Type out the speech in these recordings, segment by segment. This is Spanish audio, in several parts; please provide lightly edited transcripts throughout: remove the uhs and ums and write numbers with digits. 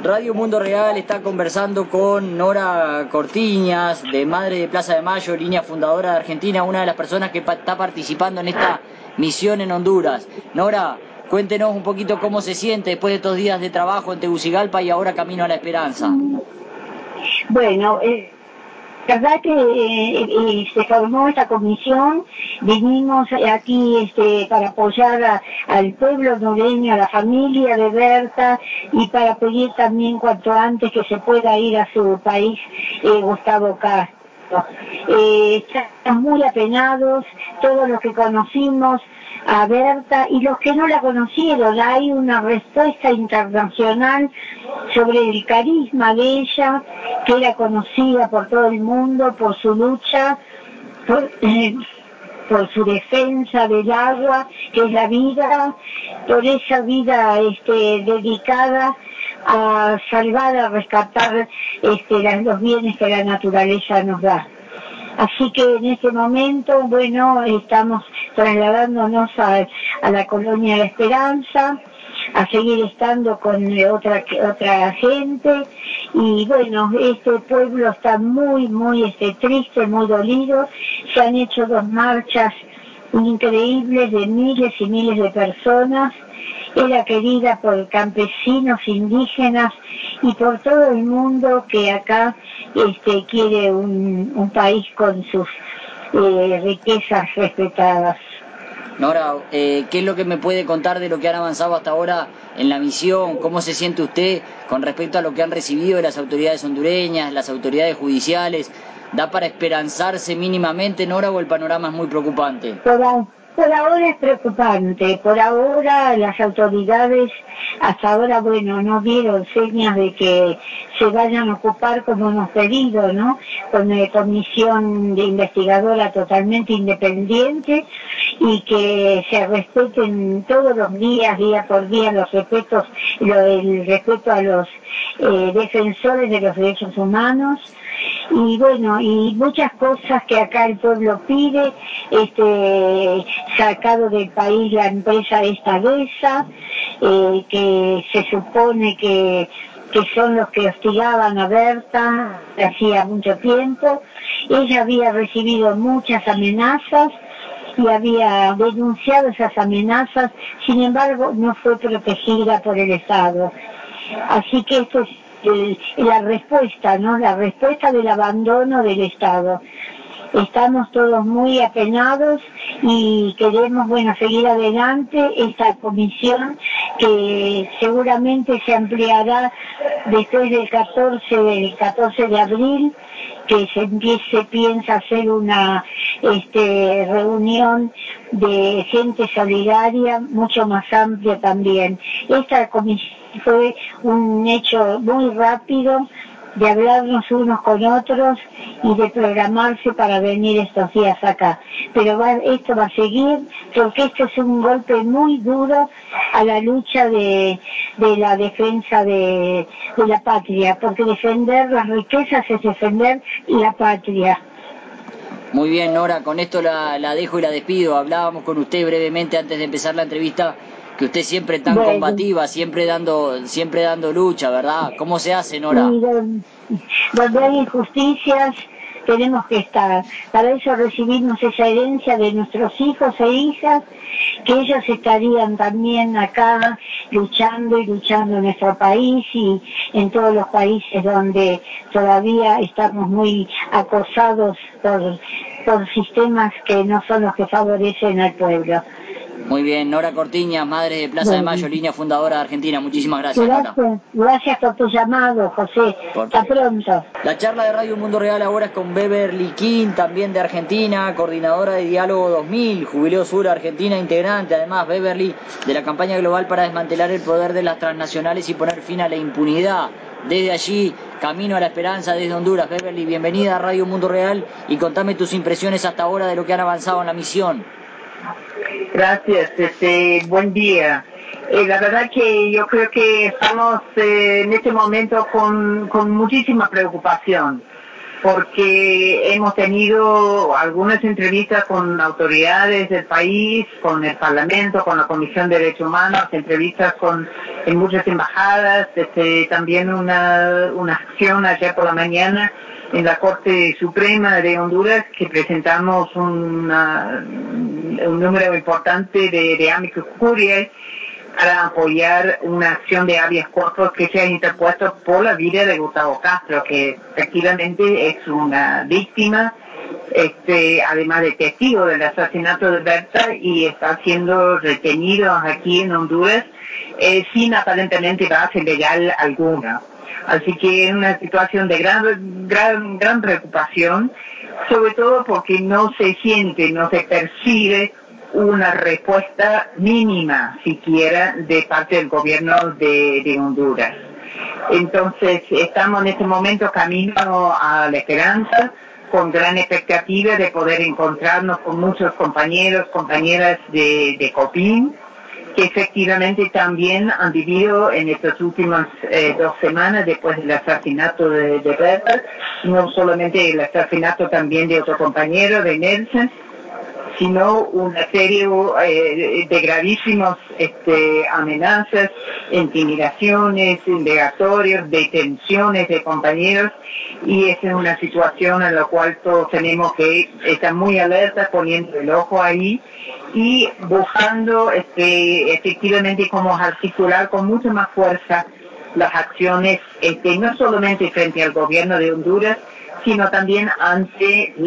Radio Mundo Real está conversando con Nora Cortiñas, de Madre de Plaza de Mayo, línea fundadora de Argentina, una de las personas que está participando en esta misión en Honduras. Nora, cuéntenos un poquito cómo se siente después de estos días de trabajo en Tegucigalpa y ahora camino a la esperanza. Bueno, la verdad que se formó esta comisión, vinimos aquí para apoyar al pueblo hondureño, a la familia de Berta, y para pedir también cuanto antes que se pueda ir a su país, Gustavo Castro. Estamos muy apenados, todos los que conocimos a Berta y los que no la conocieron. Hay una respuesta internacional sobre el carisma de ella, que era conocida por todo el mundo por su lucha, por su defensa del agua, que es la vida, por esa vida dedicada a salvar, a rescatar los bienes que la naturaleza nos da. Así que en este momento, bueno, estamos trasladándonos a la colonia La Esperanza, a seguir estando con otra gente, y bueno, este pueblo está muy triste, muy dolido. Se han hecho 2 marchas increíbles de miles y miles de personas. Era querida por campesinos, indígenas y por todo el mundo que acá quiere un país con sus riquezas respetadas. Nora, ¿qué es lo que me puede contar de lo que han avanzado hasta ahora en la misión? ¿Cómo se siente usted con respecto a lo que han recibido de las autoridades hondureñas, las autoridades judiciales? ¿Da para esperanzarse mínimamente, Nora, o el panorama es muy preocupante? Por ahora es preocupante. Por ahora las autoridades hasta ahora, bueno, no dieron señas de que se vayan a ocupar como hemos pedido, ¿no? Con una comisión de investigadora totalmente independiente y que se respeten todos los días, día por día, el respeto a los defensores de los derechos humanos. Y bueno, y muchas cosas que acá el pueblo pide, sacado del país la empresa esta GESA, que se supone que son los que hostigaban a Berta hacía mucho tiempo. Ella había recibido muchas amenazas y había denunciado esas amenazas, sin embargo no fue protegida por el Estado. Así que esto es la respuesta, ¿no? La respuesta del abandono del Estado. Estamos todos muy apenados y queremos, bueno, seguir adelante esta comisión que seguramente se ampliará después del 14 de abril, que se piensa hacer una reunión de gente solidaria mucho más amplia también. Esta comisión fue un hecho muy rápido de hablarnos unos con otros y de programarse para venir estos días acá. Pero esto va a seguir, porque esto es un golpe muy duro a la lucha de la defensa de la patria, porque defender las riquezas es defender la patria. Muy bien, Nora, con esto la dejo y la despido. Hablábamos con usted brevemente antes de empezar la entrevista, que usted siempre tan combativa, siempre dando lucha, ¿verdad? ¿Cómo se hace, Nora? Y donde hay injusticias tenemos que estar. Para eso recibimos esa herencia de nuestros hijos e hijas, que ellos estarían también acá luchando en nuestro país y en todos los países donde todavía estamos muy acosados por sistemas que no son los que favorecen al pueblo. Muy bien, Nora Cortiñas, Madre de Plaza de Mayo, línea fundadora de Argentina. Muchísimas gracias, Nora. Gracias por tu llamado, José. Hasta pronto. La charla de Radio Mundo Real ahora es con Beverly King, también de Argentina, coordinadora de Diálogo 2000, Jubileo Sur Argentina, integrante además, Beverly, de la campaña global para desmantelar el poder de las transnacionales y poner fin a la impunidad. Desde allí, camino a la esperanza desde Honduras. Beverly, bienvenida a Radio Mundo Real y contame tus impresiones hasta ahora de lo que han avanzado en la misión. Gracias, buen día. La verdad que yo creo que estamos en este momento con muchísima preocupación, porque hemos tenido algunas entrevistas con autoridades del país, con el Parlamento, con la Comisión de Derechos Humanos, entrevistas en muchas embajadas, también una acción ayer por la mañana en la Corte Suprema de Honduras, que presentamos un número importante de amicus curiae para apoyar una acción de habeas corpus que se ha interpuesto por la vida de Gustavo Castro, que efectivamente es una víctima, además de testigo del asesinato de Berta, y está siendo retenido aquí en Honduras sin aparentemente base legal alguna. Así que es una situación de gran preocupación, sobre todo porque no se percibe una respuesta mínima siquiera de parte del gobierno de Honduras. Entonces estamos en este momento camino a la esperanza, con gran expectativa de poder encontrarnos con muchos compañeras de COPIN, que efectivamente también han vivido en estas últimas 2 semanas después del asesinato de Berta, no solamente el asesinato también de otro compañero, de Nelson, sino una serie de gravísimas amenazas, intimidaciones, indagatorios, detenciones de compañeros, y esa es una situación en la cual todos tenemos que estar muy alertas, poniendo el ojo ahí y buscando efectivamente cómo articular con mucha más fuerza las acciones, no solamente frente al gobierno de Honduras, sino también ante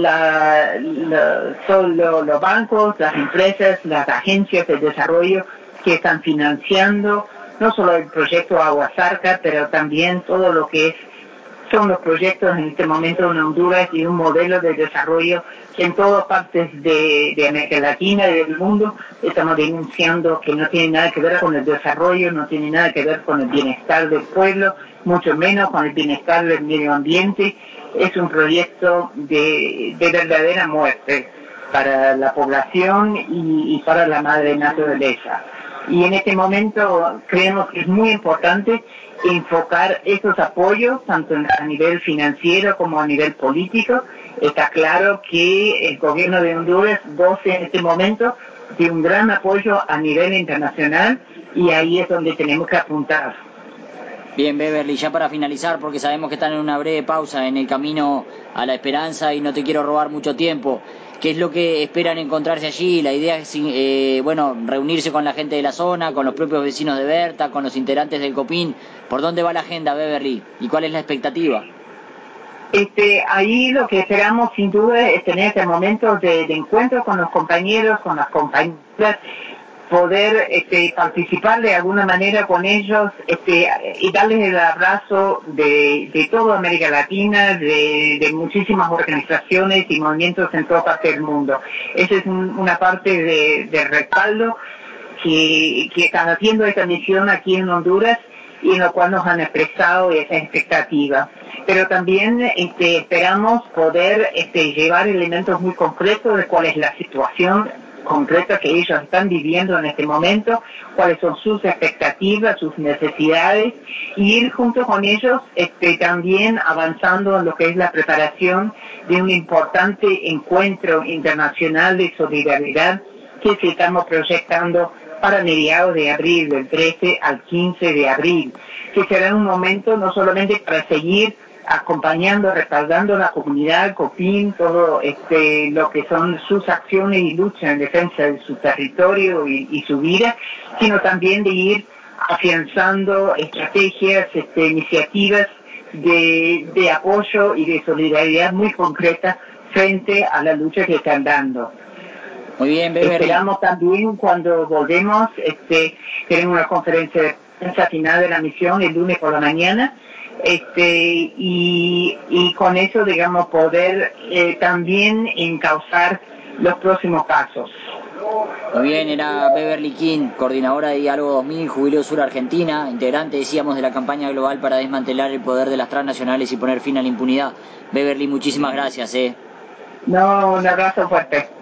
todos los bancos, las empresas, las agencias de desarrollo que están financiando no solo el proyecto Agua Zarca, pero también todo lo que son los proyectos en este momento en Honduras y un modelo de desarrollo que en todas partes de América Latina y del mundo estamos denunciando que no tiene nada que ver con el desarrollo, no tiene nada que ver con el bienestar del pueblo, mucho menos con el bienestar del medio ambiente. Es un proyecto de verdadera muerte para la población y para la madre naturaleza. Y en este momento creemos que es muy importante enfocar esos apoyos, tanto a nivel financiero como a nivel político. Está claro que el gobierno de Honduras goza en este momento de un gran apoyo a nivel internacional, y ahí es donde tenemos que apuntar. Bien, Beverly, ya para finalizar, porque sabemos que están en una breve pausa en el camino a la esperanza y no te quiero robar mucho tiempo. ¿Qué es lo que esperan encontrarse allí? La idea es, reunirse con la gente de la zona, con los propios vecinos de Berta, con los integrantes del COPIN. ¿Por dónde va la agenda, Beverly? ¿Y cuál es la expectativa? Ahí lo que esperamos sin duda es tener este momento de encuentro con los compañeros, con las compañeras, poder participar de alguna manera con ellos y darles el abrazo de toda América Latina, de muchísimas organizaciones y movimientos en toda parte del mundo. Esa es una parte de respaldo que están haciendo esta misión aquí en Honduras, y en lo cual nos han expresado esa expectativa. Pero también esperamos poder llevar elementos muy concretos de cuál es la situación concreta que ellos están viviendo en este momento, cuáles son sus expectativas, sus necesidades, y ir junto con ellos también avanzando en lo que es la preparación de un importante encuentro internacional de solidaridad que se estamos proyectando para mediados de abril, del 13 al 15 de abril, que será un momento no solamente para seguir acompañando, respaldando a la comunidad COPIN, todo lo que son sus acciones y luchas en defensa de su territorio y su vida, sino también de ir afianzando estrategias, iniciativas de apoyo y de solidaridad muy concreta frente a la lucha que están dando. Muy bien, Beverly. Esperamos también, cuando volvemos, tenemos una conferencia de prensa final de la misión el lunes por la mañana, y con eso, digamos, poder también encauzar los próximos pasos. Muy bien, era Beverly King, coordinadora de Diálogo 2000, Jubileo Sur Argentina, integrante, decíamos, de la campaña global para desmantelar el poder de las transnacionales y poner fin a la impunidad. Beverly, muchísimas gracias. No, un abrazo fuerte.